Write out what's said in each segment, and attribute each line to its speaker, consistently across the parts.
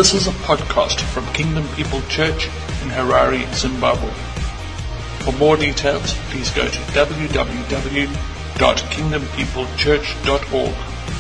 Speaker 1: This is a podcast from Kingdom People Church in Harare, Zimbabwe. For more details, please go to www.kingdompeoplechurch.org.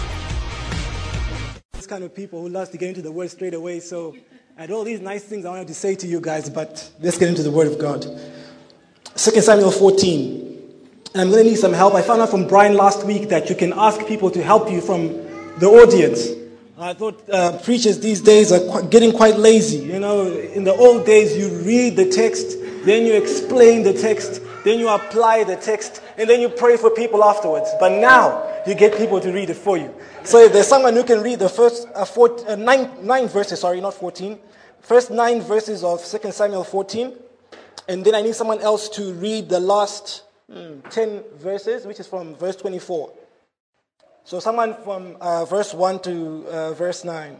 Speaker 2: This kind of people who loves to get into the word straight away, so I had all these nice things I wanted to say to you guys, but let's get into the word of God. 2 Samuel 14. And I'm going to need some help. I found out from Brian last week that you can ask people to help you from the audience. I thought preachers these days are getting quite lazy. You know, in the old days, you read the text, then you explain the text, then you apply the text, and then you pray for people afterwards. But now, you get people to read it for you. So if there's someone who can read the first nine verses, not 14, first 9 verses of 2 Samuel 14, and then I need someone else to read the last 10 verses, which is from verse 24. So someone from verse 1 to verse 9.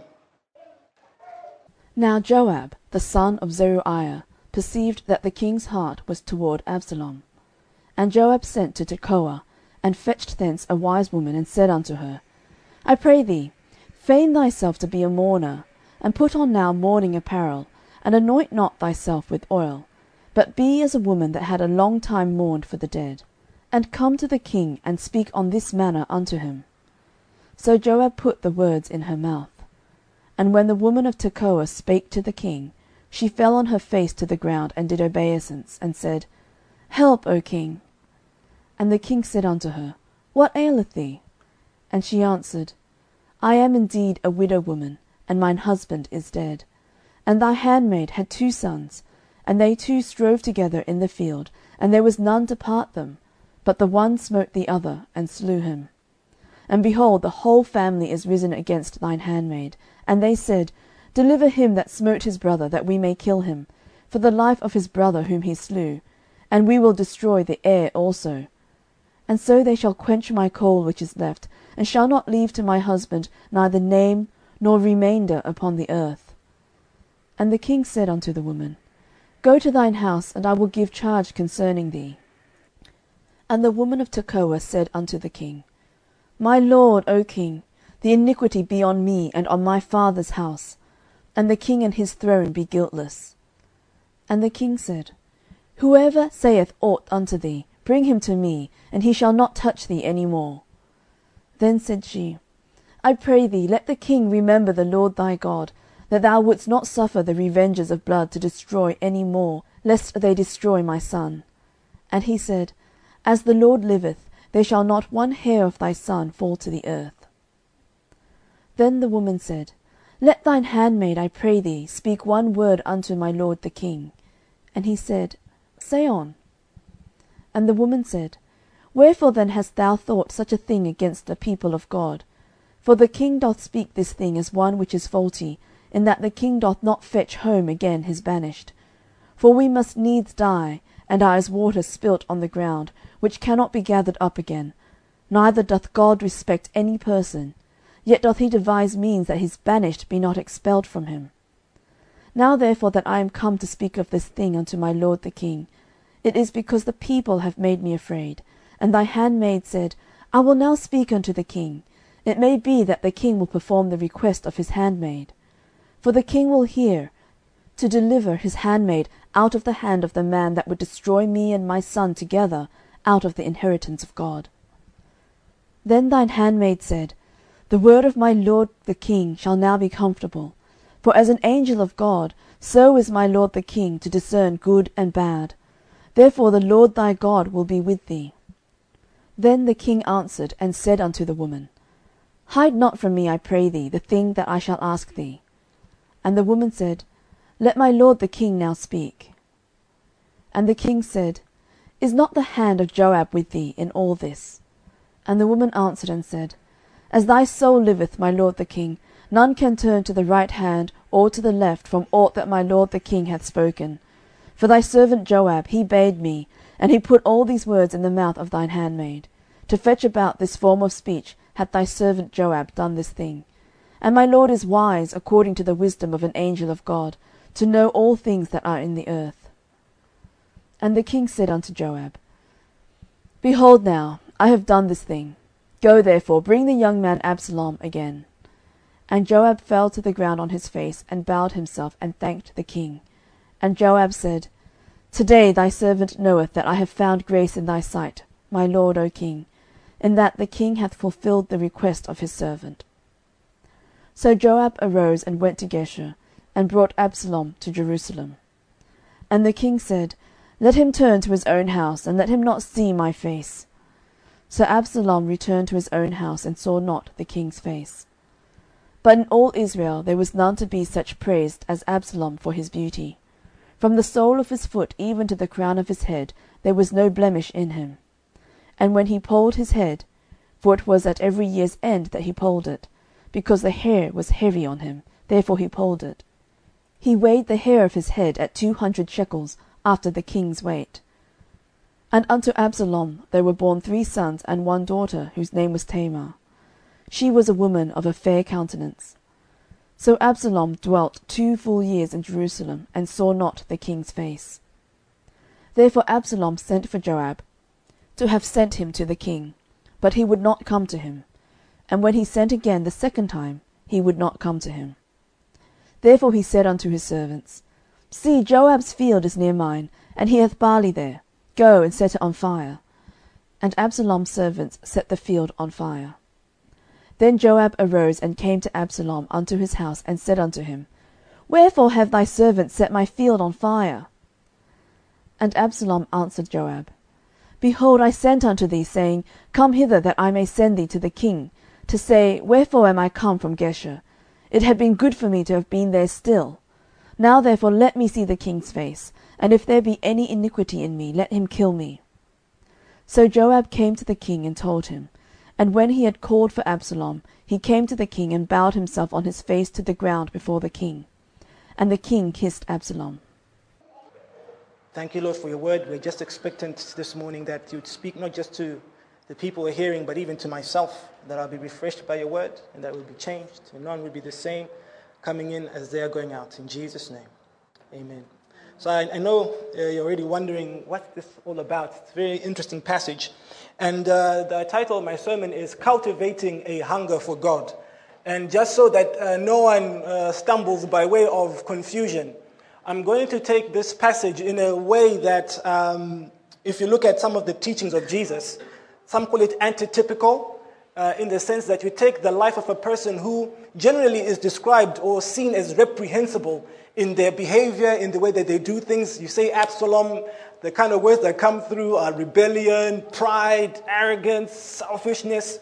Speaker 3: Now Joab, the son of Zeruiah, perceived that the king's heart was toward Absalom. And Joab sent to Tekoa, and fetched thence a wise woman, and said unto her, I pray thee, feign thyself to be a mourner, and put on now mourning apparel, and anoint not thyself with oil, but be as a woman that had a long time mourned for the dead, and come to the king, and speak on this manner unto him. So Joab put the words in her mouth. And when the woman of Tekoa spake to the king, she fell on her face to the ground, and did obeisance, and said, Help, O king. And the king said unto her, What aileth thee? And she answered, I am indeed a widow woman, and mine husband is dead. And thy handmaid had 2 sons, and they 2 strove together in the field, and there was none to part them, but the one smote the other, and slew him. And behold, the whole family is risen against thine handmaid. And they said, Deliver him that smote his brother, that we may kill him, for the life of his brother whom he slew, and we will destroy the heir also. And so they shall quench my coal which is left, and shall not leave to my husband neither name nor remainder upon the earth. And the king said unto the woman, Go to thine house, and I will give charge concerning thee. And the woman of Tekoa said unto the king, My lord, O king, the iniquity be on me and on my father's house, and the king and his throne be guiltless. And the king said, Whoever saith aught unto thee, bring him to me, and he shall not touch thee any more. Then said she, I pray thee, let the king remember the Lord thy God, that thou wouldest not suffer the revengers of blood to destroy any more, lest they destroy my son. And he said, As the Lord liveth, there shall not one hair of thy son fall to the earth. Then the woman said, Let thine handmaid, I pray thee, speak one word unto my lord the king. And he said, Say on. And the woman said, Wherefore then hast thou thought such a thing against the people of God? For the king doth speak this thing as one which is faulty, in that the king doth not fetch home again his banished. For we must needs die, and are as water spilt on the ground, which cannot be gathered up again. Neither doth God respect any person, yet doth he devise means that his banished be not expelled from him. Now therefore that I am come to speak of this thing unto my lord the king, it is because the people have made me afraid. And thy handmaid said, I will now speak unto the king. It may be that the king will perform the request of his handmaid. For the king will hear, to deliver his handmaid out of the hand of the man that would destroy me and my son together out of the inheritance of God. Then thine handmaid said, The word of my lord the king shall now be comfortable. For as an angel of God, so is my lord the king to discern good and bad. Therefore the Lord thy God will be with thee. Then the king answered and said unto the woman, Hide not from me, I pray thee, the thing that I shall ask thee. And the woman said, Let my lord the king now speak. And the king said, Is not the hand of Joab with thee in all this? And the woman answered and said, As thy soul liveth, my lord the king, none can turn to the right hand or to the left from aught that my lord the king hath spoken. For thy servant Joab, he bade me, and he put all these words in the mouth of thine handmaid. To fetch about this form of speech hath thy servant Joab done this thing. And my lord is wise, according to the wisdom of an angel of God, to know all things that are in the earth. And the king said unto Joab, Behold now, I have done this thing. Go therefore, bring the young man Absalom again. And Joab fell to the ground on his face, and bowed himself, and thanked the king. And Joab said, Today thy servant knoweth that I have found grace in thy sight, my lord, O king, in that the king hath fulfilled the request of his servant. So Joab arose and went to Geshur, and brought Absalom to Jerusalem. And the king said, Let him turn to his own house, and let him not see my face. So Absalom returned to his own house, and saw not the king's face. But in all Israel there was none to be such praised as Absalom for his beauty. From the sole of his foot even to the crown of his head there was no blemish in him. And when he polled his head, for it was at every year's end that he polled it, because the hair was heavy on him, therefore he polled it, he weighed the hair of his head at 200 shekels, after the king's weight. And unto Absalom there were born 3 sons and 1 daughter, whose name was Tamar. She was a woman of a fair countenance. So Absalom dwelt 2 full years in Jerusalem, and saw not the king's face. Therefore Absalom sent for Joab, to have sent him to the king, but he would not come to him. And when he sent again the second time, he would not come to him. Therefore he said unto his servants, See, Joab's field is near mine, and he hath barley there. Go and set it on fire. And Absalom's servants set the field on fire. Then Joab arose and came to Absalom unto his house, and said unto him, Wherefore have thy servants set my field on fire? And Absalom answered Joab, Behold, I sent unto thee, saying, Come hither, that I may send thee to the king, to say, Wherefore am I come from Geshur? It had been good for me to have been there still. Now therefore let me see the king's face, and if there be any iniquity in me, let him kill me. So Joab came to the king, and told him. And when he had called for Absalom, he came to the king, and bowed himself on his face to the ground before the king. And the king kissed Absalom.
Speaker 2: Thank you, Lord, for your word. We're just expectant this morning that you'd speak not just to the people we're hearing, but even to myself, that I'll be refreshed by your word, and that we'll be changed, and none will be the same coming in as they are going out. In Jesus' name, amen. So I know you're already wondering what's this all about. It's a very interesting passage. And the title of my sermon is Cultivating a Hunger for God. And just so that no one stumbles by way of confusion, I'm going to take this passage in a way that, if you look at some of the teachings of Jesus, some call it antitypical, in the sense that you take the life of a person who generally is described or seen as reprehensible in their behavior, in the way that they do things. You say Absalom, the kind of words that come through are rebellion, pride, arrogance, selfishness.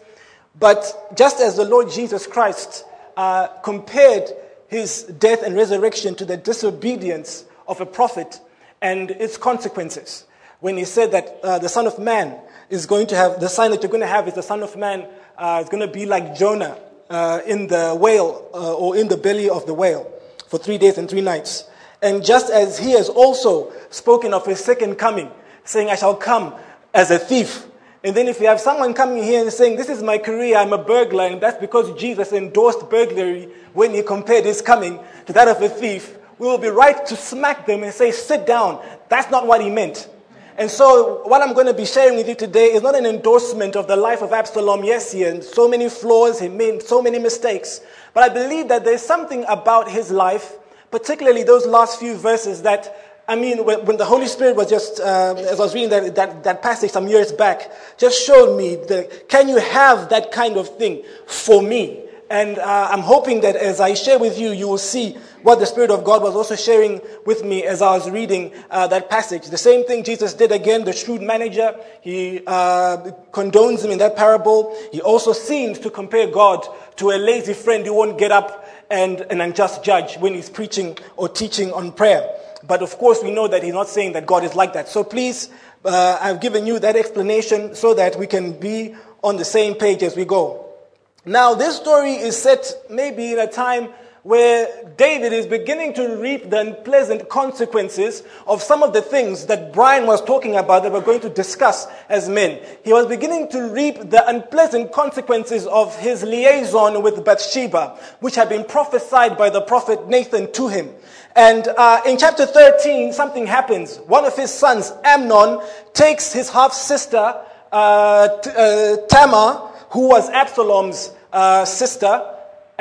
Speaker 2: But just as the Lord Jesus Christ compared his death and resurrection to the disobedience of a prophet and its consequences, when he said that the Son of Man is going to have, the sign that you're going to have is the Son of Man is going to be like Jonah in the whale or in the belly of the whale for 3 days and 3 nights. And just as he has also spoken of his second coming, saying, I shall come as a thief. And then if you have someone coming here and saying, this is my career, I'm a burglar, and that's because Jesus endorsed burglary when he compared his coming to that of a thief, we will be right to smack them and say, sit down. That's not what he meant. And so what I'm going to be sharing with you today is not an endorsement of the life of Absalom. Yes, he had so many flaws, he made so many mistakes. But I believe that there's something about his life, particularly those last few verses that, I mean, when the Holy Spirit was just, as I was reading that passage some years back, just showed me, can you have that kind of thing for me? And I'm hoping that as I share with you, you will see what the Spirit of God was also sharing with me as I was reading that passage. The same thing Jesus did again, the shrewd manager. He condones him in that parable. He also seems to compare God to a lazy friend who won't get up and an unjust judge when he's preaching or teaching on prayer. But of course, we know that he's not saying that God is like that. So please, I've given you that explanation so that we can be on the same page as we go. Now, this story is set maybe in a time where David is beginning to reap the unpleasant consequences of some of the things that Brian was talking about that we're going to discuss as men. He was beginning to reap the unpleasant consequences of his liaison with Bathsheba, which had been prophesied by the prophet Nathan to him. And in chapter 13, something happens. One of his sons, Amnon, takes his half-sister, Tamar, who was Absalom's sister,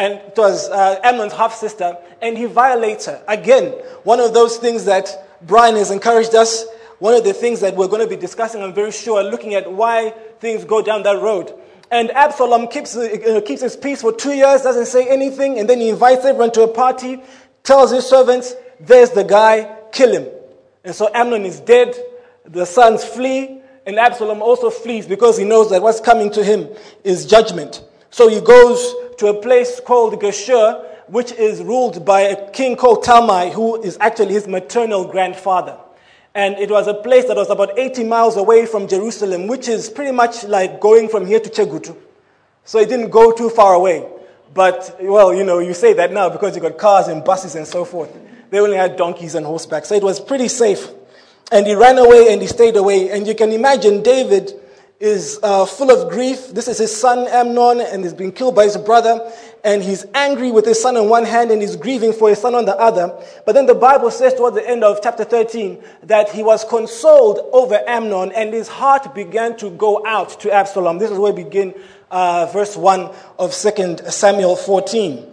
Speaker 2: and it was Amnon's half-sister, and he violates her. Again, one of those things that Brian has encouraged us, one of the things that we're going to be discussing, I'm very sure, looking at why things go down that road. And Absalom keeps his peace for 2 years, doesn't say anything, and then he invites everyone to a party, tells his servants, there's the guy, kill him. And so Amnon is dead, the sons flee, and Absalom also flees because he knows that what's coming to him is judgment. So he goes to a place called Geshur, which is ruled by a king called Talmai, who is actually his maternal grandfather. And it was a place that was about 80 miles away from Jerusalem, which is pretty much like going from here to Chegutu. So it didn't go too far away. But, well, you say that now because you got cars and buses and so forth. They only had donkeys and horseback. So it was pretty safe. And he ran away and he stayed away. And you can imagine David is full of grief. This is his son Amnon, and he's been killed by his brother. And he's angry with his son on one hand, and he's grieving for his son on the other. But then the Bible says towards the end of chapter 13 that he was consoled over Amnon, and his heart began to go out to Absalom. This is where we begin verse 1 of 2 Samuel 14.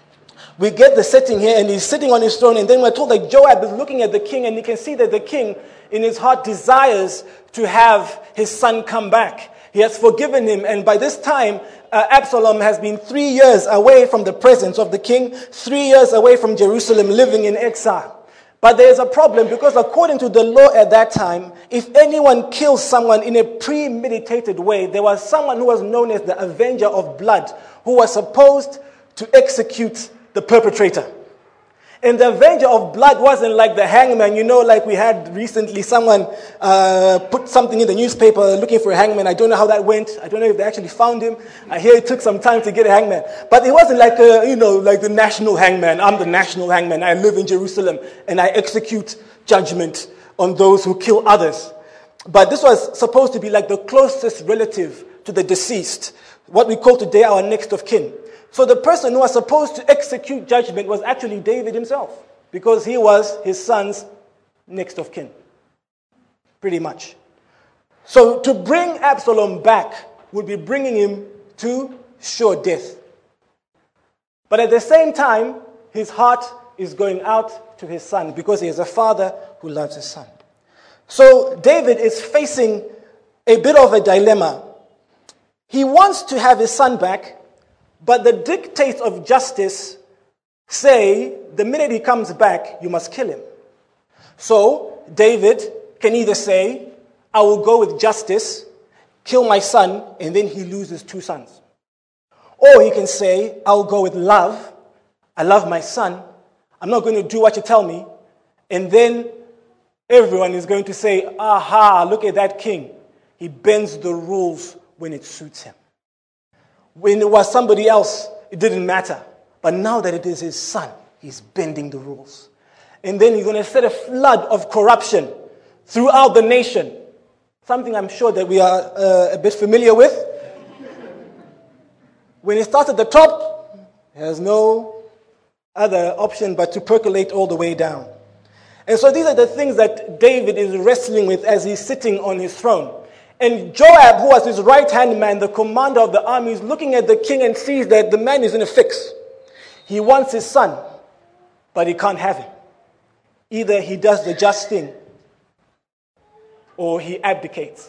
Speaker 2: We get the setting here, and he's sitting on his throne, and then we're told that Joab is looking at the king, and you can see that the king in his heart desires to have his son come back. He has forgiven him, and by this time, Absalom has been 3 years away from the presence of the king, 3 years away from Jerusalem, living in exile. But there's a problem, because according to the law at that time, if anyone kills someone in a premeditated way, there was someone who was known as the Avenger of Blood, who was supposed to execute the perpetrator. And the Avenger of Blood wasn't like the hangman. Like we had recently, someone put something in the newspaper looking for a hangman. I don't know how that went. I don't know if they actually found him. I hear it took some time to get a hangman. But it wasn't like, like the national hangman. I'm the national hangman. I live in Jerusalem and I execute judgment on those who kill others. But this was supposed to be like the closest relative to the deceased, what we call today our next of kin. So the person who was supposed to execute judgment was actually David himself, because he was his son's next of kin, pretty much. So to bring Absalom back would be bringing him to sure death. But at the same time, his heart is going out to his son, because he is a father who loves his son. So David is facing a bit of a dilemma. He wants to have his son back, but the dictates of justice say the minute he comes back, you must kill him. So David can either say, I will go with justice, kill my son, and then he loses 2 sons. Or he can say, I'll go with love. I love my son. I'm not going to do what you tell me. And then everyone is going to say, aha, look at that king. He bends the rules when it suits him. When it was somebody else, it didn't matter. But now that it is his son, he's bending the rules. And then he's going to set a flood of corruption throughout the nation. Something I'm sure that we are a bit familiar with. When it starts at the top, there's no other option but to percolate all the way down. And so these are the things that David is wrestling with as he's sitting on his throne. And Joab, who was his right-hand man, the commander of the army, is looking at the king and sees that the man is in a fix. He wants his son, but he can't have him. Either he does the just thing, or he abdicates.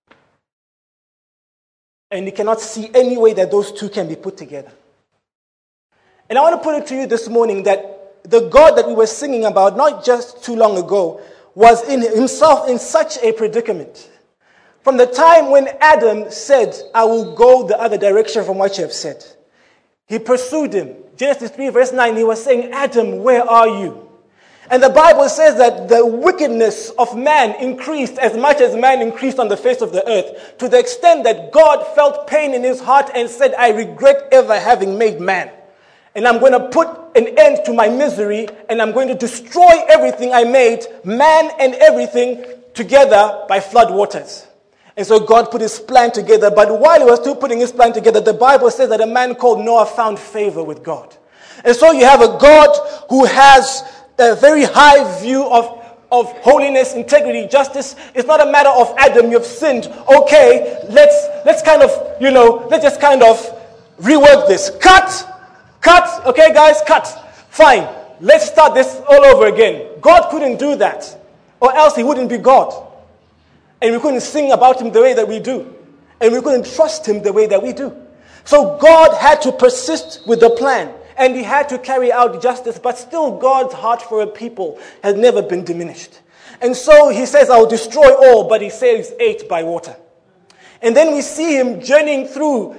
Speaker 2: And he cannot see any way that those two can be put together. And I want to put it to you this morning that the God that we were singing about, not just too long ago, was in himself in such a predicament. From the time when Adam said, I will go the other direction from what you have said, he pursued him. Genesis 3 verse 9, he was saying, Adam, where are you? And the Bible says that the wickedness of man increased as much as man increased on the face of the earth, to the extent that God felt pain in his heart and said, I regret ever having made man. And I'm going to put an end to my misery, and I'm going to destroy everything I made, man and everything, together by flood waters. And so God put his plan together. But while he was still putting his plan together, the Bible says that a man called Noah found favor with God. And so you have a God who has a very high view of holiness, integrity, justice. It's not a matter of Adam, you've sinned. Okay, let's just kind of rework this. Cut. Cut. Okay, guys, cut. Fine. Let's start this all over again. God couldn't do that, or else he wouldn't be God. And we couldn't sing about him the way that we do. And we couldn't trust him the way that we do. So God had to persist with the plan. And he had to carry out justice. But still, God's heart for a people has never been diminished. And so he says, I'll destroy all. But he saves 8 by water. And then we see him journeying through,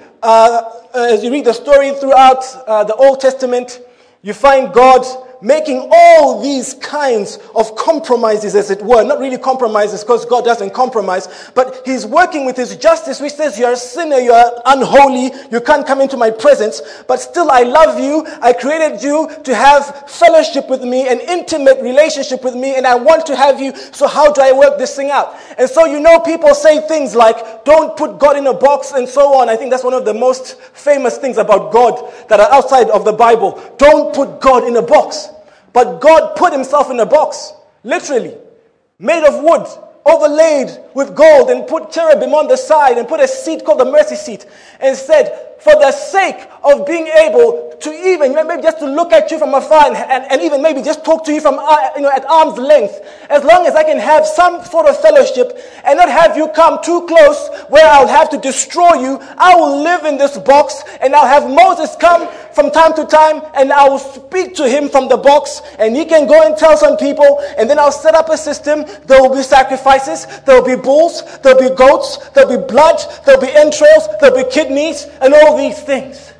Speaker 2: as you read the story throughout the Old Testament, you find God making all these kinds of compromises, as it were. Not really compromises, because God doesn't compromise, but he's working with his justice, which says you're a sinner, you're unholy, you can't come into my presence, but still I love you, I created you to have fellowship with me, an intimate relationship with me, and I want to have you, so how do I work this thing out? And so people say things like, don't put God in a box, and so on. I think that's one of the most famous things about God that are outside of the Bible. Don't put God in a box. But God put himself in a box, literally, made of wood, overlaid with gold, and put cherubim on the side, and put a seat called the mercy seat, and said, for the sake of being able to even, maybe just to look at you from afar, and even maybe just talk to you from, at arm's length, as long as I can have some sort of fellowship, and not have you come too close, where I'll have to destroy you, I will live in this box, and I'll have Moses come from time to time, and I will speak to him from the box, and he can go and tell some people, and then I'll set up a system. There will be sacrifices, there will be bulls, there will be goats, there will be blood, there will be entrails, there will be kidneys, and all these things.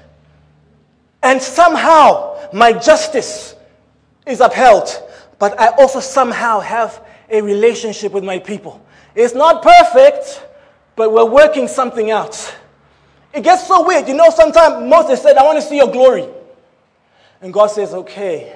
Speaker 2: And somehow my justice is upheld, but I also somehow have a relationship with my people. It's not perfect, but we're working something out. It gets so weird. Sometimes Moses said, I want to see your glory. And God says, okay,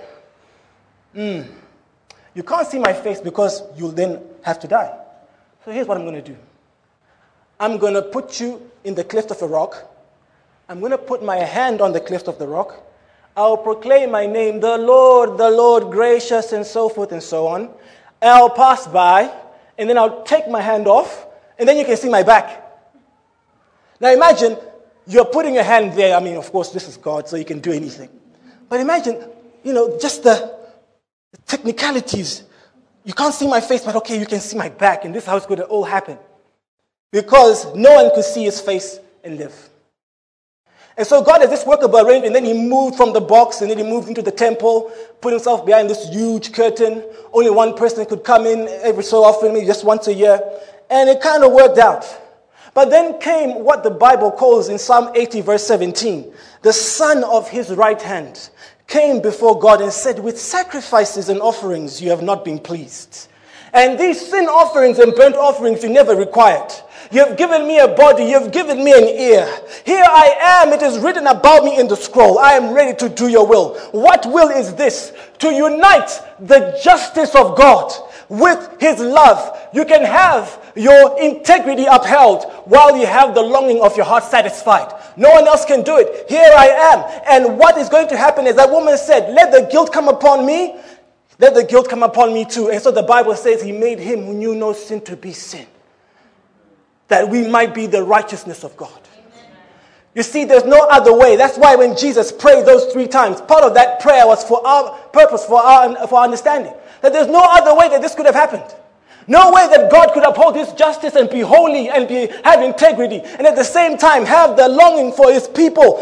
Speaker 2: you can't see my face because you'll then have to die. So here's what I'm going to do. I'm going to put you in the cleft of a rock. I'm going to put my hand on the cleft of the rock. I'll proclaim my name, the Lord, gracious, and so forth and so on. I'll pass by, and then I'll take my hand off, and then you can see my back. Now imagine you're putting your hand there. I mean, of course, this is God, so you can do anything. But imagine, just the technicalities. You can't see my face, but okay, you can see my back, and this is how it's going to all happen. Because no one could see his face and live. And so God has this workable arrangement, and then he moved from the box, and then he moved into the temple, put himself behind this huge curtain. Only one person could come in every so often, maybe just once a year. And it kind of worked out. But then came what the Bible calls in Psalm 80 verse 17. The son of his right hand came before God and said, with sacrifices and offerings you have not been pleased. And these sin offerings and burnt offerings you never required. You have given me a body, you have given me an ear. Here I am, it is written about me in the scroll. I am ready to do your will. What will is this? To unite the justice of God with his love. You can have your integrity upheld while you have the longing of your heart satisfied. No one else can do it. Here I am. And what is going to happen is that woman said, let the guilt come upon me. Let the guilt come upon me too. And so the Bible says he made him who knew no sin to be sin, that we might be the righteousness of God. You see, there's no other way. That's why when Jesus prayed those 3 times, part of that prayer was for our purpose, for our understanding. That there's no other way that this could have happened. No way that God could uphold his justice and be holy and have integrity, and at the same time have the longing for his people,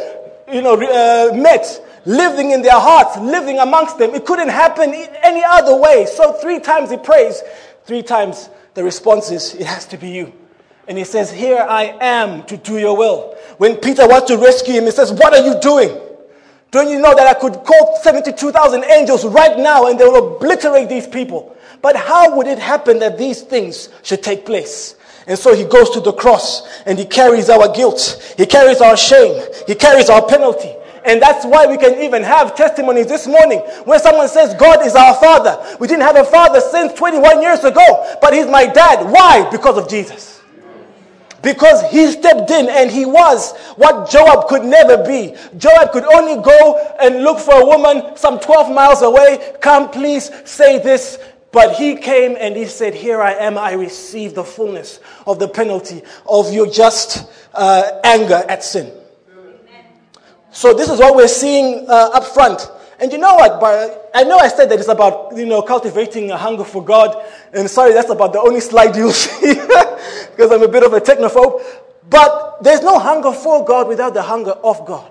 Speaker 2: met, living in their hearts, living amongst them. It couldn't happen any other way. So 3 times he prays, 3 times the response is, it has to be you. And he says, here I am to do your will. When Peter wants to rescue him, he says, what are you doing? Don't you know that I could call 72,000 angels right now and they will obliterate these people? But how would it happen that these things should take place? And so he goes to the cross and he carries our guilt. He carries our shame. He carries our penalty. And that's why we can even have testimonies this morning when someone says God is our father. We didn't have a father since 21 years ago, but he's my dad. Why? Because of Jesus. Because he stepped in and he was what Joab could never be. Joab could only go and look for a woman some 12 miles away. Come, please say this. But he came and he said, here I am. I receive the fullness of the penalty of your just anger at sin. So this is what we're seeing up front. And you know what? But I know I said that it's about, cultivating a hunger for God. And sorry, that's about the only slide you'll see because I'm a bit of a technophobe. But there's no hunger for God without the hunger of God.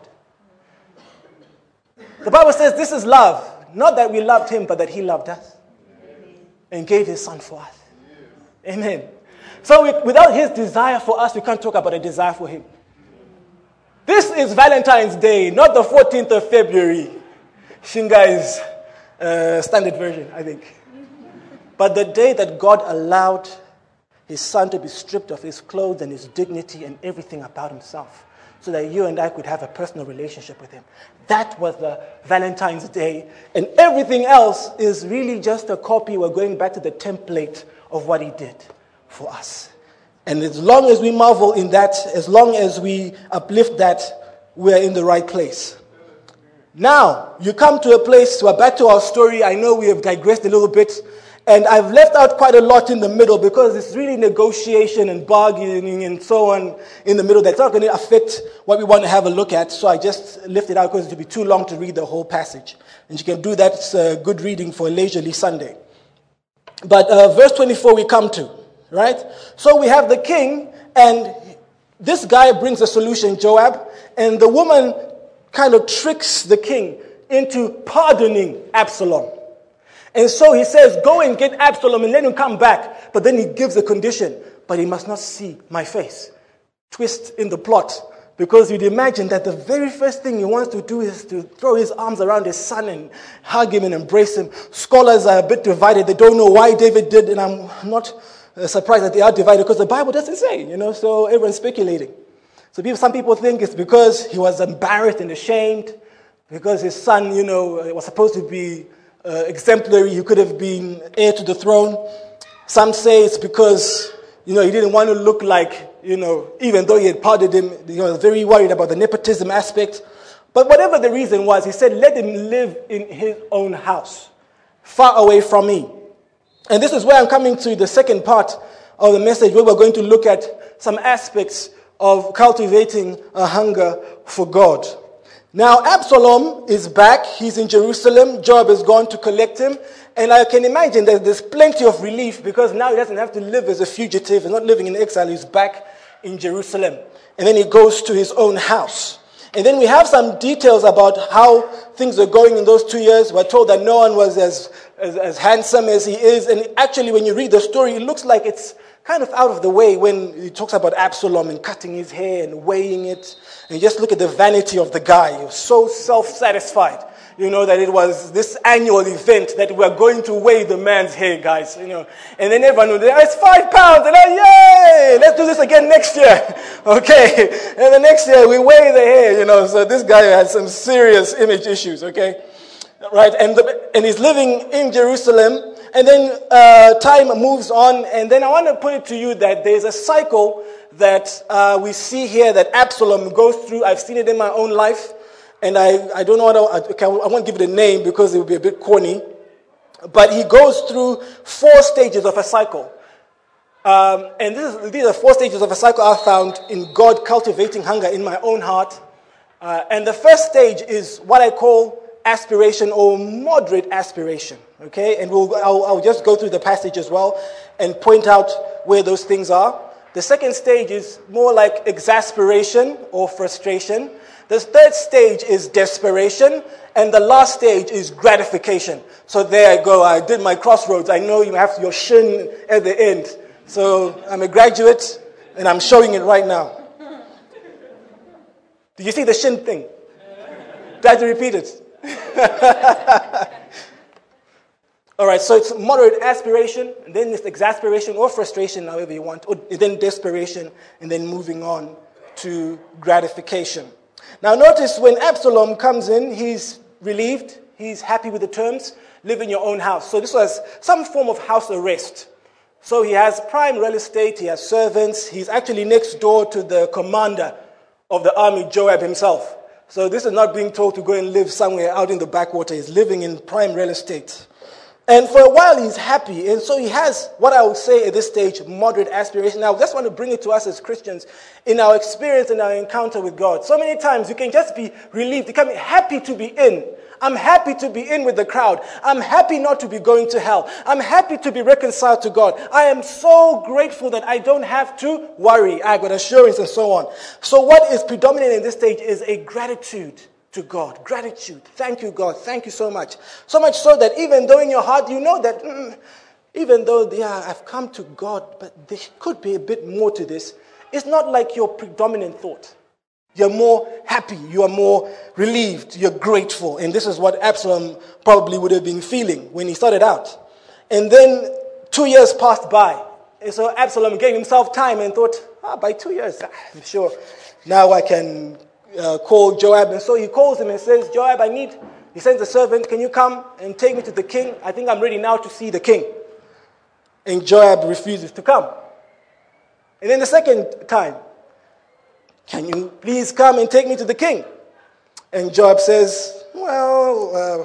Speaker 2: The Bible says this is love. Not that we loved him, but that he loved us and gave his son for us. Amen. So without his desire for us, we can't talk about a desire for him. This is Valentine's Day, not the 14th of February. Shingai's standard version, I think. But the day that God allowed his son to be stripped of his clothes and his dignity and everything about himself, so that you and I could have a personal relationship with him. That was the Valentine's Day. And everything else is really just a copy. We're going back to the template of what he did for us. And as long as we marvel in that, as long as we uplift that, we're in the right place. Now, you come to a place, we're back to our story. I know we have digressed a little bit. And I've left out quite a lot in the middle because it's really negotiation and bargaining and so on in the middle that's not going to affect what we want to have a look at. So I just left it out because it would be too long to read the whole passage. And you can do that. It's good reading for a leisurely Sunday. But verse 24 we come to, right? So we have the king, and this guy brings a solution, Joab, and the woman kind of tricks the king into pardoning Absalom. And so he says, go and get Absalom and let him come back. But then he gives a condition. But he must not see my face. Twist in the plot. Because you'd imagine that the very first thing he wants to do is to throw his arms around his son and hug him and embrace him. Scholars are a bit divided. They don't know why David did. And I'm not surprised that they are divided because the Bible doesn't say, so everyone's speculating. So some people think it's because he was embarrassed and ashamed. Because his son, was supposed to be exemplary, he could have been heir to the throne. Some say it's because, he didn't want to look like, even though he had pardoned him, he was very worried about the nepotism aspect. But whatever the reason was, he said, let him live in his own house, far away from me. And this is where I'm coming to the second part of the message, where we're going to look at some aspects of cultivating a hunger for God. Now, Absalom is back. He's in Jerusalem. Joab is gone to collect him. And I can imagine that there's plenty of relief because now he doesn't have to live as a fugitive. He's not living in exile. He's back in Jerusalem. And then he goes to his own house. And then we have some details about how things are going in those 2 years. We're told that no one was as handsome as he is. And actually, when you read the story, it looks like it's kind of out of the way when he talks about Absalom and cutting his hair and weighing it. And just look at the vanity of the guy. He was so self-satisfied, that it was this annual event that we're going to weigh the man's hair, guys, And then everyone knew, it's 5 pounds. And yay, let's do this again next year. Okay. And the next year we weigh the hair, So this guy had some serious image issues, okay? Right. And he's living in Jerusalem. And then time moves on, and then I want to put it to you that there's a cycle that we see here that Absalom goes through. I've seen it in my own life, and I don't know I won't give it a name because it would be a bit corny, but he goes through 4 stages of a cycle. And these are 4 stages of a cycle I found in God cultivating hunger in my own heart. And the first stage is what I call aspiration or moderate aspiration, okay? And I'll just go through the passage as well and point out where those things are. The second stage is more like exasperation or frustration. The third stage is desperation. And the last stage is gratification. So there I go. I did my crossroads. I know you have your shin at the end. So I'm a graduate and I'm showing it right now. Did you see the shin thing? Glad to repeat it. All right, so it's moderate aspiration, and then it's exasperation or frustration, however you want, or then desperation, and then moving on to gratification. Now notice when Absalom comes in, he's relieved, he's happy with the terms, live in your own house. So this was some form of house arrest. So he has prime real estate, he has servants, he's actually next door to the commander of the army, Joab himself. So this is not being told to go and live somewhere out in the backwater. He's living in prime real estate. And for a while he's happy. And so he has, what I would say at this stage, moderate aspiration. Now, I just want to bring it to us as Christians in our experience and our encounter with God. So many times you can just be relieved. You can be happy to be in. I'm happy to be in with the crowd. I'm happy not to be going to hell. I'm happy to be reconciled to God. I am so grateful that I don't have to worry. I got assurance and so on. So what is predominant in this stage is a gratitude to God. Gratitude. Thank you, God. Thank you so much. So much so that even though in your heart you know that even though, I've come to God, but there could be a bit more to this, it's not like your predominant thought. You're more happy. You are more relieved. You're grateful. And this is what Absalom probably would have been feeling when he started out. And then 2 years passed by. And so Absalom gave himself time and thought, by 2 years, I'm sure now I can call Joab. And so he calls him and says, Joab, he sends a servant, can you come and take me to the king? I think I'm ready now to see the king. And Joab refuses to come. And then the second time, can you please come and take me to the king? And Joab says, no,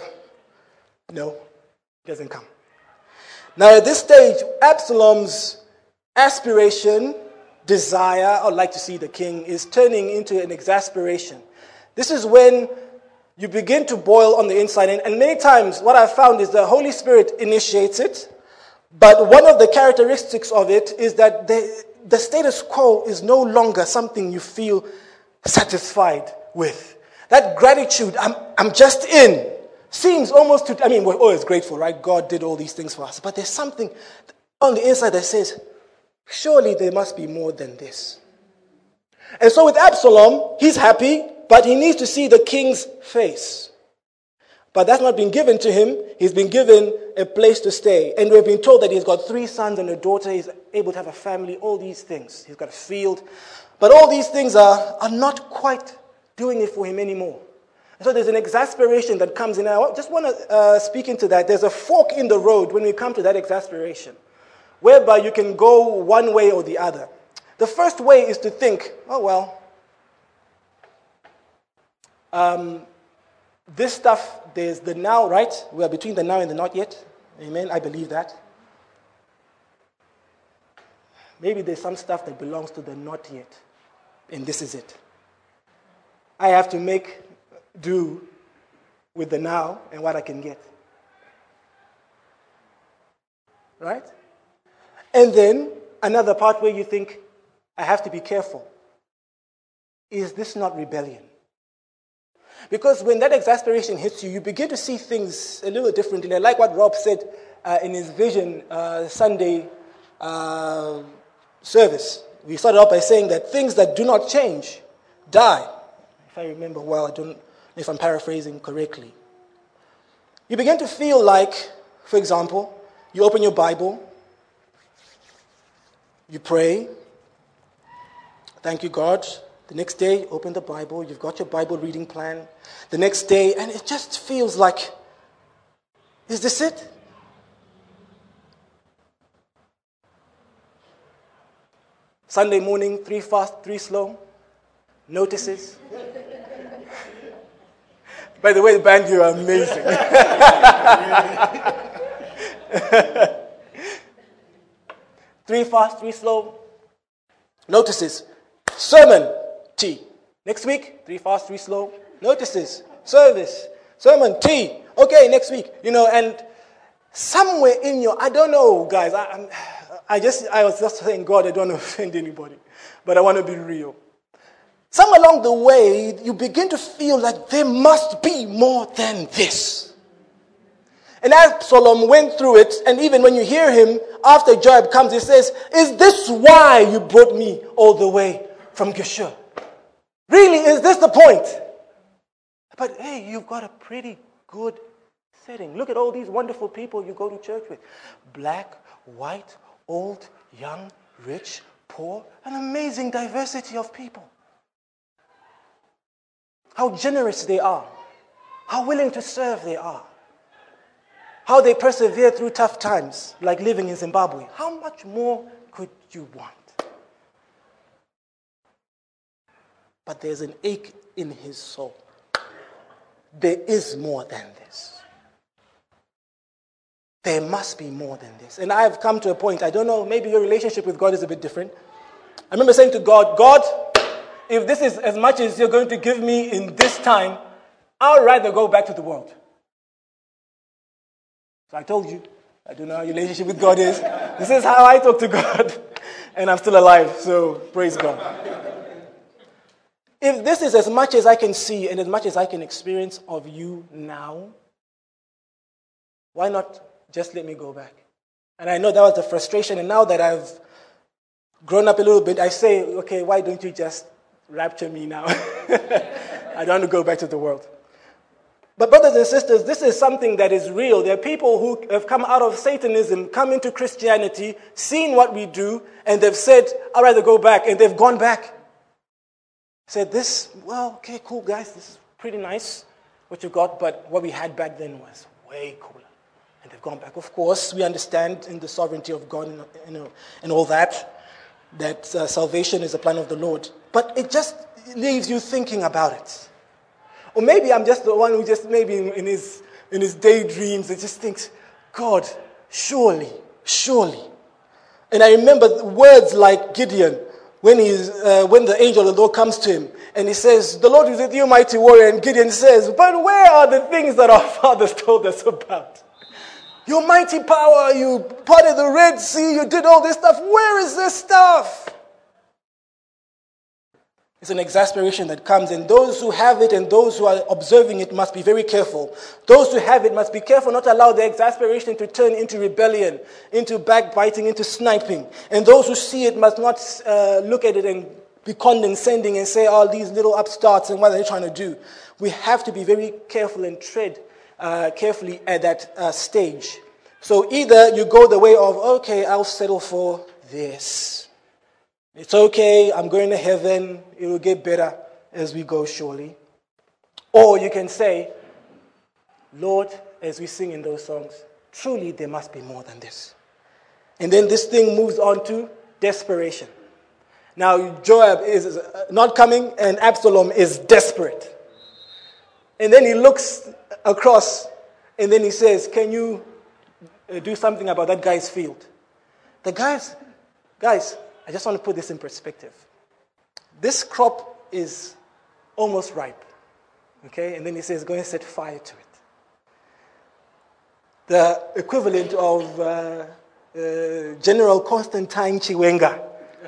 Speaker 2: he doesn't come. Now at this stage, Absalom's aspiration, desire, I'd like to see the king, is turning into an exasperation. This is when you begin to boil on the inside. And many times what I've found is the Holy Spirit initiates it. But one of the characteristics of it is that the status quo is no longer something you feel satisfied with. That gratitude, I'm just in, seems almost to, we're always grateful, right? God did all these things for us. But there's something on the inside that says, surely there must be more than this. And so with Absalom, he's happy, but he needs to see the king's face. But that's not been given to him. He's been given a place to stay. And we've been told that he's got 3 sons and a daughter. He's able to have a family, all these things. He's got a field. But all these things are not quite doing it for him anymore. And so there's an exasperation that comes in. I just want to speak into that. There's a fork in the road when we come to that exasperation, whereby you can go one way or the other. The first way is to think, this stuff, there's the now, right? We are between the now and the not yet. Amen. I believe that. Maybe there's some stuff that belongs to the not yet. And this is it. I have to make do with the now and what I can get. Right? And then another part where you think, I have to be careful. Is this not rebellion? Because when that exasperation hits you, you begin to see things a little differently. Like what Rob said in his vision Sunday service. We started off by saying that things that do not change die. If I remember well, I don't know if I'm paraphrasing correctly. You begin to feel like, for example, you open your Bible, you pray, thank you, God. The next day, open the Bible, you've got your Bible reading plan. The next day, and it just feels like, is this it? Sunday morning, 3 fast, 3 slow. Notices. By the way, the band, you are amazing. 3 fast, 3 slow. Notices. Sermon. T. Next week, 3 fast, 3 slow. Notices. Service. Sermon. T. Okay, next week. And somewhere in your, I don't know, guys. I was just saying, God, I don't want to offend anybody, but I want to be real. Somewhere along the way, you begin to feel like there must be more than this. And Absalom went through it, and even when you hear him, after Joab comes, he says, is this why you brought me all the way from Geshur? Really, is this the point? But hey, you've got a pretty good setting. Look at all these wonderful people you go to church with. Black, white, old, young, rich, poor, an amazing diversity of people. How generous they are. How willing to serve they are. How they persevere through tough times, like living in Zimbabwe. How much more could you want? But there's an ache in his soul. There is more than this. there must be more than this. And I've come to a point, I don't know, maybe your relationship with God is a bit different. I remember saying to God, God, if this is as much as you're going to give me in this time, I'd rather go back to the world. So I told you, I don't know how your relationship with God is. This is how I talk to God. And I'm still alive, so praise God. If this is as much as I can see and as much as I can experience of you now, why not just let me go back? And I know that was the frustration. And now that I've grown up a little bit, I say, okay, why don't you just rapture me now? I don't want to go back to the world. But brothers and sisters, this is something that is real. There are people who have come out of Satanism, come into Christianity, seen what we do, and they've said, I'd rather go back. And they've gone back. Said this, well, okay, cool, guys, this is pretty nice, what you got, but what we had back then was way cooler. And they've gone back. Of course, we understand in the sovereignty of God and all that salvation is a plan of the Lord. But it just leaves you thinking about it. Or maybe I'm just the one who just maybe in his daydreams, it just thinks, God, surely. And I remember words like Gideon, when the angel of the Lord comes to him, and he says, the Lord is with you, mighty warrior. And Gideon says, but where are the things that our fathers told us about? Your mighty power, you parted the Red Sea, you did all this stuff. Where is this stuff? It's an exasperation that comes, and those who have it and those who are observing it must be very careful. Those who have it must be careful not to allow the exasperation to turn into rebellion, into backbiting, into sniping. And those who see it must not look at it and be condescending and say, oh, these little upstarts and what are they trying to do? We have to be very careful and tread carefully at that stage. So either you go the way of, okay, I'll settle for this. It's okay, I'm going to heaven, it will get better as we go surely. Or you can say, Lord, as we sing in those songs, truly there must be more than this. And then this thing moves on to desperation. Now Joab is not coming and Absalom is desperate. And then he looks across and then he says, can you do something about that guy's field? The guys, I just want to put this in perspective. This crop is almost ripe. Okay? And then he says, go and set fire to it. The equivalent of General Constantine Chiwenga.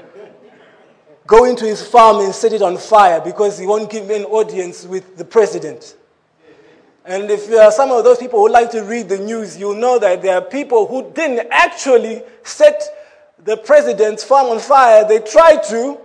Speaker 2: Go into his farm and set it on fire because he won't give an audience with the president. And if you are some of those people who like to read the news, you'll know that there are people who didn't actually set the president's farm on fire. They tried to,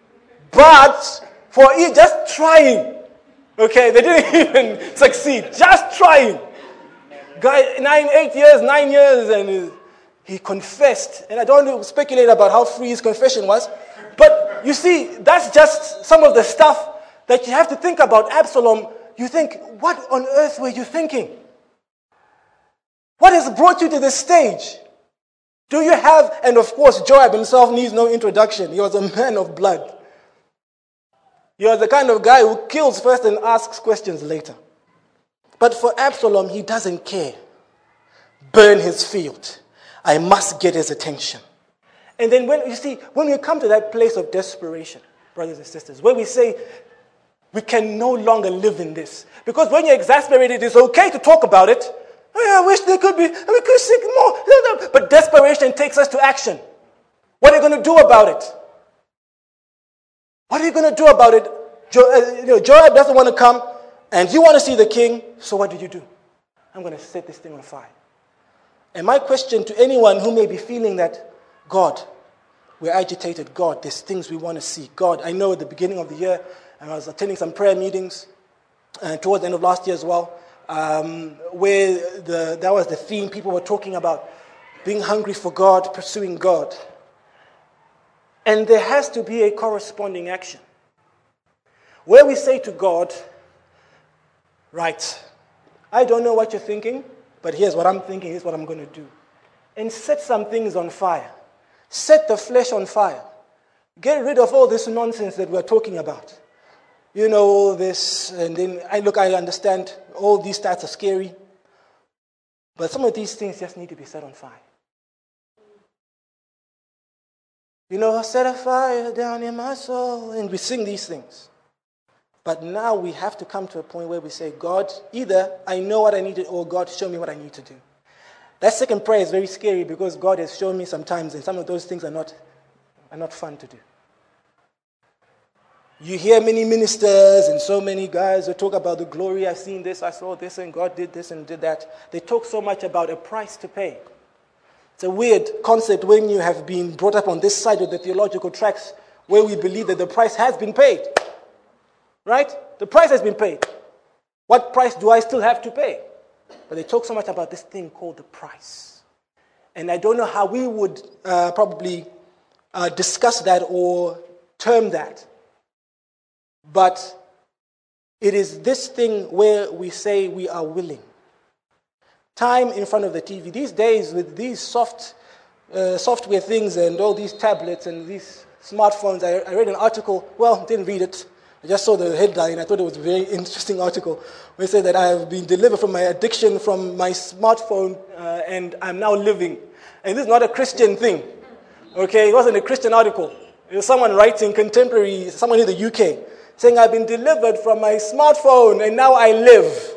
Speaker 2: but for it just trying, okay, they didn't even succeed. Just trying. Guy, 9 years, and he confessed. And I don't want to speculate about how free his confession was, but you see, that's just some of the stuff that you have to think about. Absalom, you think, what on earth were you thinking? What has brought you to this stage? Do you have, and of course, Joab himself needs no introduction. He was a man of blood. He was the kind of guy who kills first and asks questions later. But for Absalom, he doesn't care. Burn his field. I must get his attention. And then when we come to that place of desperation, brothers and sisters, where we say, we can no longer live in this. Because when you're exasperated, it's okay to talk about it. I wish there could be, we could seek more. But desperation takes us to action. What are you going to do about it? What are you going to do about it? Joab doesn't want to come, and you want to see the king, so what do? I'm going to set this thing on fire. And my question to anyone who may be feeling that, God, we're agitated. God, there's things we want to see. God, I know at the beginning of the year, and I was attending some prayer meetings, and towards the end of last year as well, where that was the theme. People were talking about being hungry for God, pursuing God. And there has to be a corresponding action. Where we say to God, right, I don't know what you're thinking, but here's what I'm thinking, here's what I'm going to do. And set some things on fire. Set the flesh on fire. Get rid of all this nonsense that we're talking about. You know, all this, and then I understand all these stats are scary. But some of these things just need to be set on fire. Set a fire down in my soul. And we sing these things. But now we have to come to a point where we say, God, either I know what I need to, or God, show me what I need to do. That second prayer is very scary because God has shown me sometimes, and some of those things are not fun to do. You hear many ministers and so many guys who talk about the glory, I've seen this, I saw this, and God did this and did that. They talk so much about a price to pay. It's a weird concept when you have been brought up on this side of the theological tracks where we believe that the price has been paid. Right? The price has been paid. What price do I still have to pay? But they talk so much about this thing called the price. And I don't know how we would probably discuss that or term that. But it is this thing where we say we are willing. Time in front of the TV. These days with these software things and all these tablets and these smartphones, I read an article, didn't read it. I just saw the headline. I thought it was a very interesting article where it said that I have been delivered from my addiction from my smartphone and I'm now living. And this is not a Christian thing. Okay, it wasn't a Christian article. It was someone writing contemporary, someone in the UK, saying I've been delivered from my smartphone and now I live.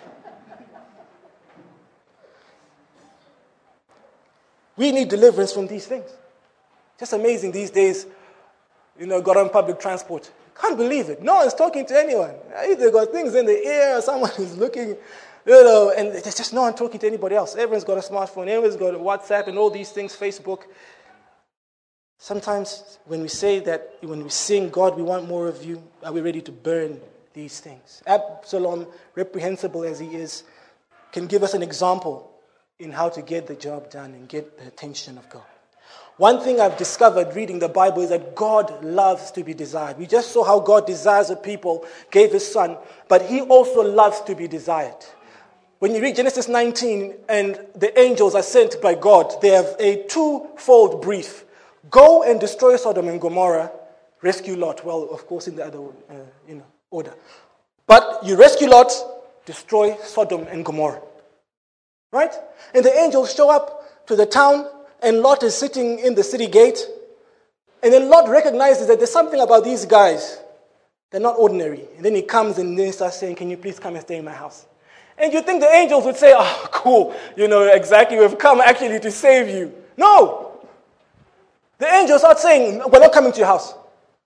Speaker 2: We need deliverance from these things. Just amazing these days, got on public transport. Can't believe it. No one's talking to anyone. Either got things in the air or someone is looking, and there's just no one talking to anybody else. Everyone's got a smartphone, everyone's got a WhatsApp and all these things, Facebook. Sometimes when we say that, when we sing, God, we want more of you, are we ready to burn these things? Absalom, reprehensible as he is, can give us an example in how to get the job done and get the attention of God. One thing I've discovered reading the Bible is that God loves to be desired. We just saw how God desires a people, gave his son, but he also loves to be desired. When you read Genesis 19 and the angels are sent by God, they have a twofold brief. Go and destroy Sodom and Gomorrah, rescue Lot. Well, of course, in the other order. But you rescue Lot, destroy Sodom and Gomorrah. Right? And the angels show up to the town, and Lot is sitting in the city gate. And then Lot recognizes that there's something about these guys. They're not ordinary. And then he comes and then starts saying, can you please come and stay in my house? And you think the angels would say, oh, cool, exactly, we've come actually to save you. No! The angels start saying, we're not coming to your house.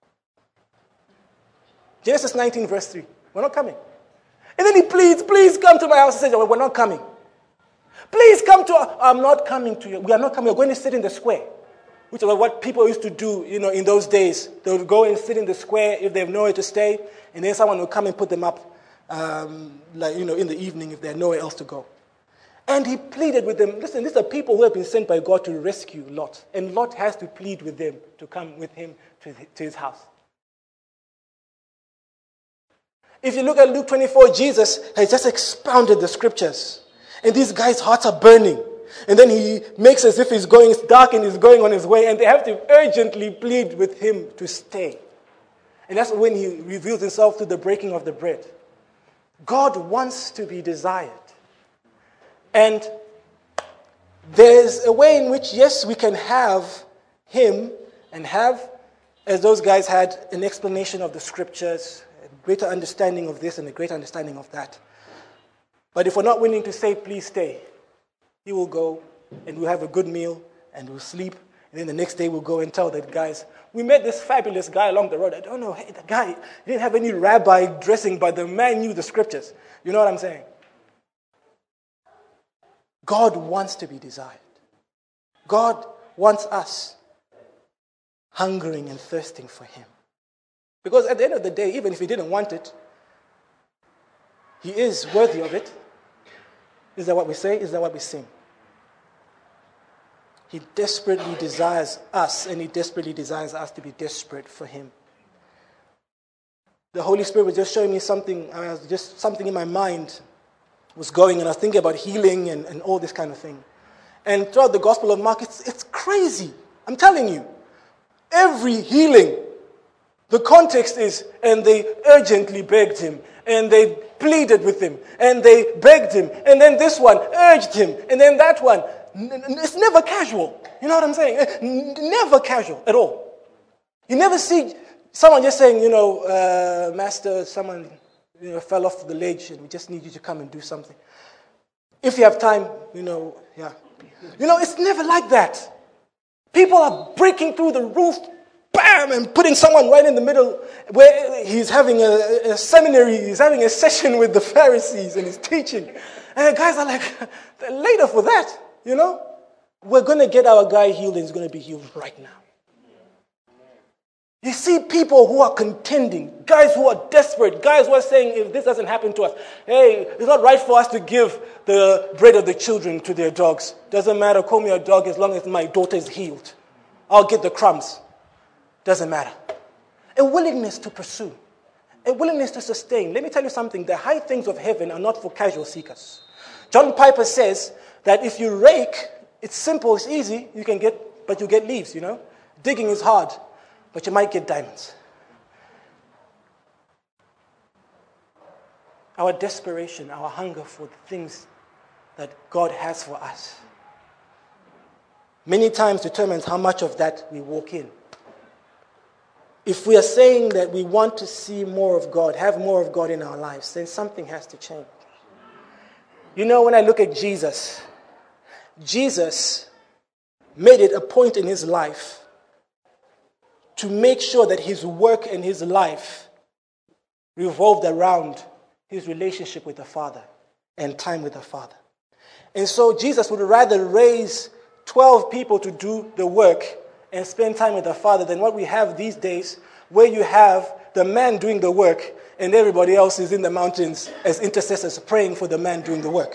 Speaker 2: Genesis 19 verse 3. We're not coming. And then he pleads, please come to my house. He says, we're not coming. Please come to us. I'm not coming to you. We are not coming. We're going to sit in the square. Which is what people used to do, in those days. They would go and sit in the square if they have nowhere to stay. And then someone would come and put them up, in the evening if they had nowhere else to go. And he pleaded with them. Listen, these are people who have been sent by God to rescue Lot. And Lot has to plead with them to come with him to his house. If you look at Luke 24, Jesus has just expounded the scriptures. And these guys' hearts are burning. And then he makes as if it's dark and he's going on his way. And they have to urgently plead with him to stay. And that's when he reveals himself through the breaking of the bread. God wants to be desired. And there's a way in which, yes, we can have him and have, as those guys had, an explanation of the scriptures, a greater understanding of this and a greater understanding of that. But if we're not willing to say, please stay, he will go and we'll have a good meal and we'll sleep. And then the next day we'll go and tell the guys, we met this fabulous guy along the road. I don't know, hey, the guy, he didn't have any rabbi dressing, but the man knew the scriptures. You know what I'm saying? God wants to be desired. God wants us hungering and thirsting for him. Because at the end of the day, even if he didn't want it, he is worthy of it. Is that what we say? Is that what we sing? He desperately desires us, and he desperately desires us to be desperate for him. The Holy Spirit was just showing me something, just something in my mind was going, and I was thinking about healing and all this kind of thing. And throughout the Gospel of Mark, it's crazy. I'm telling you. Every healing The context is, and they urgently begged him, and they pleaded with him, and they begged him, and then this one urged him, and then that one. It's never casual. You know what I'm saying? Never casual at all. You never see someone just saying, Master, someone fell off the ledge, and we just need you to come and do something. If you have time, yeah. It's never like that. People are breaking through the roof, bam, and putting someone right in the middle where he's having a seminary, he's having a session with the Pharisees and he's teaching. And the guys are like, later for that, We're going to get our guy healed and he's going to be healed right now. You see people who are contending, guys who are desperate, guys who are saying, if this doesn't happen to us, hey, it's not right for us to give the bread of the children to their dogs. Doesn't matter, call me a dog as long as my daughter is healed. I'll get the crumbs. Doesn't matter. A willingness to pursue. A willingness to sustain. Let me tell you something. The high things of heaven are not for casual seekers. John Piper says that if you rake, it's simple, it's easy, but you get leaves, Digging is hard, but you might get diamonds. Our desperation, our hunger for the things that God has for us many times determines how much of that we walk in. If we are saying that we want to see more of God, have more of God in our lives, then something has to change. When I look at Jesus made it a point in his life to make sure that his work and his life revolved around his relationship with the Father and time with the Father. And so Jesus would rather raise 12 people to do the work and spend time with the Father than what we have these days, where you have the man doing the work and everybody else is in the mountains as intercessors praying for the man doing the work.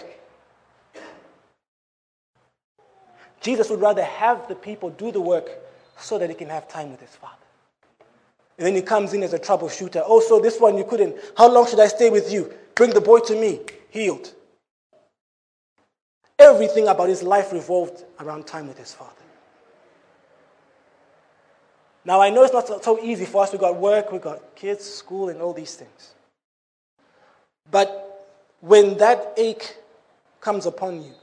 Speaker 2: Jesus would rather have the people do the work so that he can have time with his Father. And then he comes in as a troubleshooter. Oh, so this one you couldn't. How long should I stay with you? Bring the boy to me. Healed. Everything about his life revolved around time with his Father. Now, I know it's not so easy for us. We got work, we got kids, school, and all these things. But when that ache comes upon you,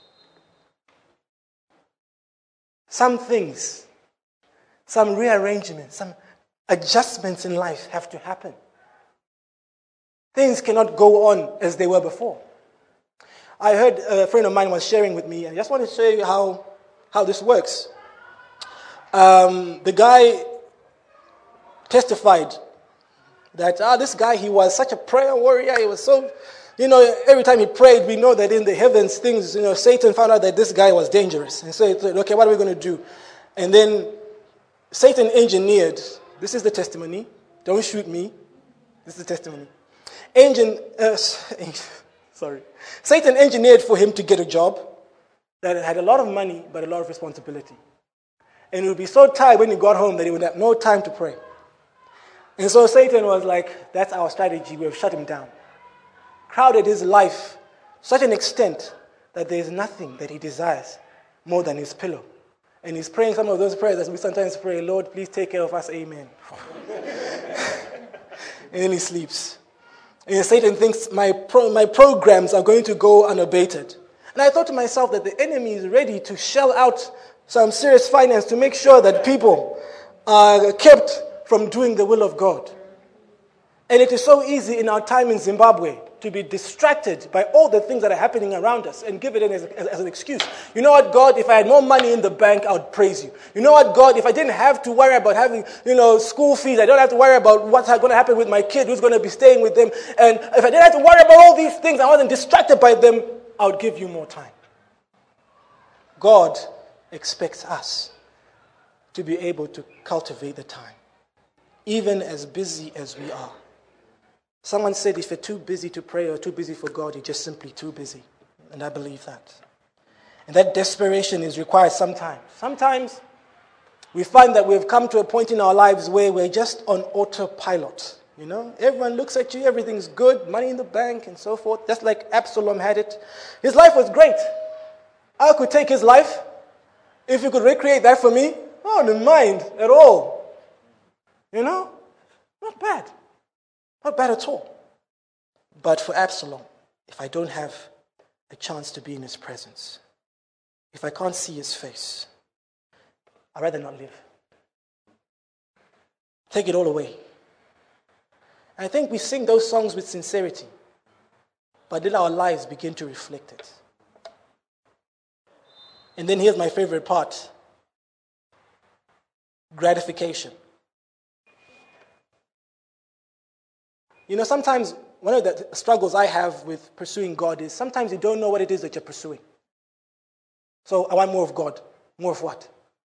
Speaker 2: some things, some rearrangements, some adjustments in life have to happen. Things cannot go on as they were before. I heard a friend of mine was sharing with me, and I just want to show you how this works. The guy testified that this guy, he was such a prayer warrior. He was so, every time he prayed, we know that in the heavens things, Satan found out that this guy was dangerous. And so he said, okay, what are we going to do? And then Satan engineered, this is the testimony, don't shoot me, this is the testimony. Satan engineered for him to get a job that had a lot of money but a lot of responsibility. And he would be so tired when he got home that he would have no time to pray. And so Satan was like, that's our strategy, we have shut him down. Crowded his life to such an extent that there is nothing that he desires more than his pillow. And he's praying some of those prayers that we sometimes pray, Lord, please take care of us, amen. And then he sleeps. And Satan thinks my programs are going to go unabated. And I thought to myself that the enemy is ready to shell out some serious finance to make sure that people are kept from doing the will of God. And it is so easy in our time in Zimbabwe to be distracted by all the things that are happening around us and give it as an excuse. You know what, God, if I had more money in the bank, I would praise you. You know what, God, if I didn't have to worry about having, school fees, I don't have to worry about what's going to happen with my kid, who's going to be staying with them. And if I didn't have to worry about all these things, I wasn't distracted by them, I would give you more time. God expects us to be able to cultivate the time, even as busy as we are. Someone said if you're too busy to pray or too busy for God, you're just simply too busy. And I believe that. And that desperation is required sometimes. Sometimes we find that we've come to a point in our lives where we're just on autopilot. Everyone looks at you, everything's good, money in the bank and so forth. Just like Absalom had it. His life was great. I could take his life. If you could recreate that for me, I wouldn't mind at all. Not bad. Not bad at all. But for Absalom, if I don't have a chance to be in his presence, if I can't see his face, I'd rather not live. Take it all away. I think we sing those songs with sincerity, but then our lives begin to reflect it. And then here's my favorite part. Gratification. You know, sometimes one of the struggles I have with pursuing God is sometimes you don't know what it is that you're pursuing. So I want more of God. More of what?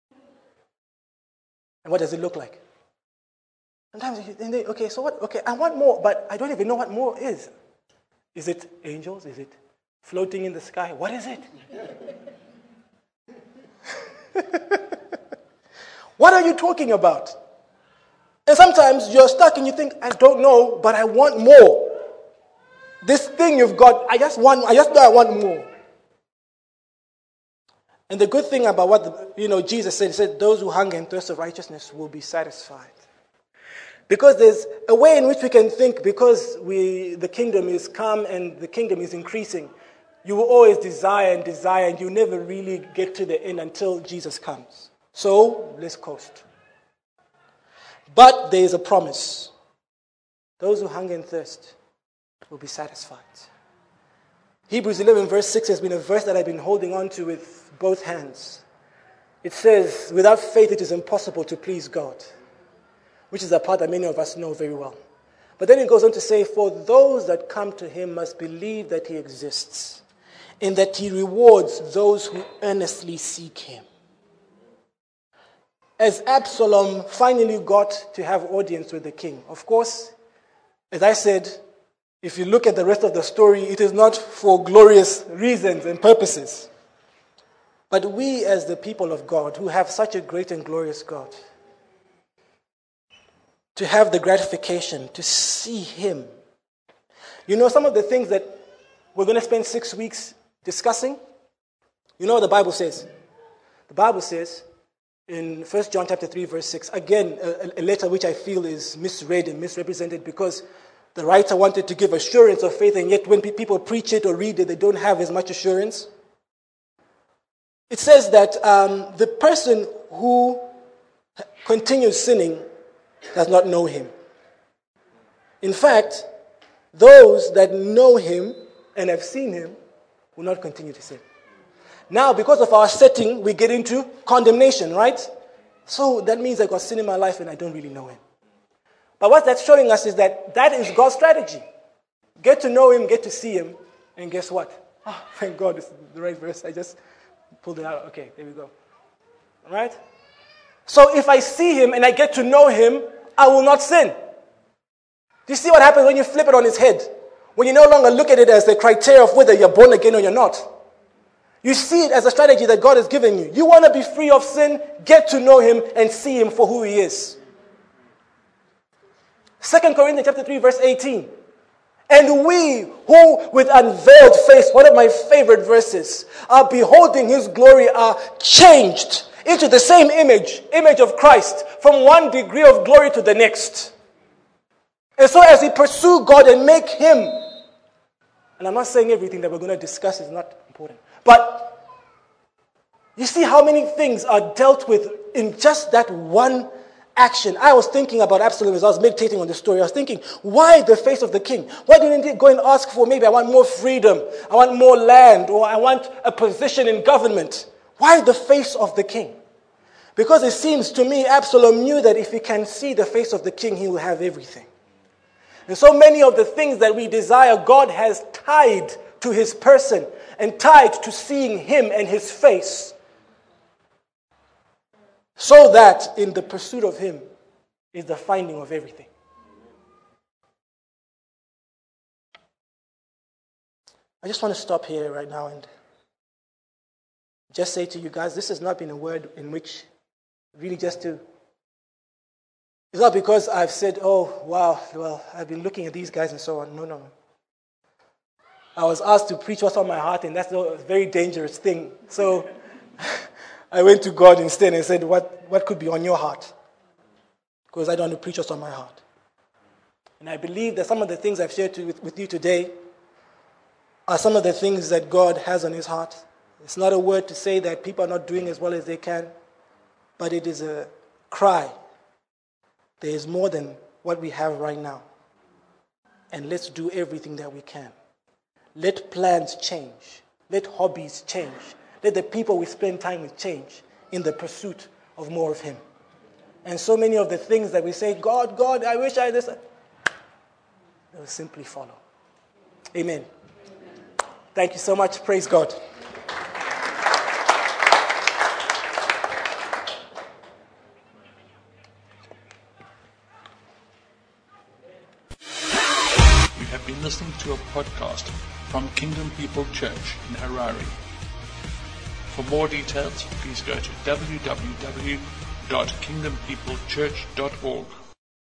Speaker 2: And what does it look like? Sometimes you think, okay, so what? Okay, I want more, but I don't even know what more is. Is it angels? Is it floating in the sky? What is it? What are you talking about? And sometimes you're stuck and you think, I don't know, but I want more. This thing you've got, I just know I want more. And the good thing about what Jesus said, he said, those who hunger and thirst of righteousness will be satisfied. Because there's a way in which we can think, because the kingdom is come and the kingdom is increasing, you will always desire, and you never really get to the end until Jesus comes. So, let's coast. But there is a promise. Those who hunger and thirst will be satisfied. Hebrews 11 verse 6 has been a verse that I've been holding on to with both hands. It says, without faith it is impossible to please God, which is a part that many of us know very well. But then it goes on to say, for those that come to him must believe that he exists, and that he rewards those who earnestly seek him. As Absalom finally got to have audience with the king, of course, as I said, if you look at the rest of the story, it is not for glorious reasons and purposes. But we as the people of God, who have such a great and glorious God, to have the gratification, to see him. You know, some of the things that we're going to spend 6 weeks discussing, you know what the Bible says? The Bible says in 1 John chapter 3 verse 6, again, a letter which I feel is misread and misrepresented because the writer wanted to give assurance of faith, and yet when people preach it or read it, they don't have as much assurance. It says that the person who continues sinning does not know him. In fact, those that know him and have seen him will not continue to sin. Now, because of our setting, we get into condemnation, right? So that means I've got sin in my life and I don't really know him. But what that's showing us is that is God's strategy. Get to know him, get to see him, and guess what? Oh, thank God, this is the right verse. I just pulled it out. Okay, there we go. All right? So if I see him and I get to know him, I will not sin. Do you see what happens when you flip it on its head? When you no longer look at it as the criteria of whether you're born again or you're not. You see it as a strategy that God has given you. You want to be free of sin, get to know him and see him for who he is. 2 Corinthians chapter 3 verse 18. And we who with unveiled face, one of my favorite verses, are beholding his glory, are changed into the same image of Christ, from one degree of glory to the next. And so as we pursue God and make him, and I'm not saying everything that we're going to discuss is not important, but you see how many things are dealt with in just that one action. I was thinking about Absalom as I was meditating on the story. I was thinking, why the face of the king? Why didn't he go and ask for, maybe I want more freedom, I want more land, or I want a position in government? Why the face of the king? Because it seems to me Absalom knew that if he can see the face of the king, he will have everything. And so many of the things that we desire, God has tied to his person and tied to seeing him and his face, so that in the pursuit of him is the finding of everything. I just want to stop here right now and just say to you guys, this has not been a word in which really just to... It's not because I've said, oh, wow, well, I've been looking at these guys and so on. No. I was asked to preach what's on my heart, and that's a very dangerous thing. So I went to God instead and said, what could be on your heart? Because I don't want to preach what's on my heart. And I believe that some of the things I've shared with you today are some of the things that God has on his heart. It's not a word to say that people are not doing as well as they can, but it is a cry. There is more than what we have right now. And let's do everything that we can. Let plans change. Let hobbies change. Let the people we spend time with change in the pursuit of more of him. And so many of the things that we say, God, I wish I this. They'll simply follow. Amen. Thank you so much. Praise God.
Speaker 1: You have been listening to a podcast from Kingdom People Church in Harare. For more details, please go to www.kingdompeoplechurch.org.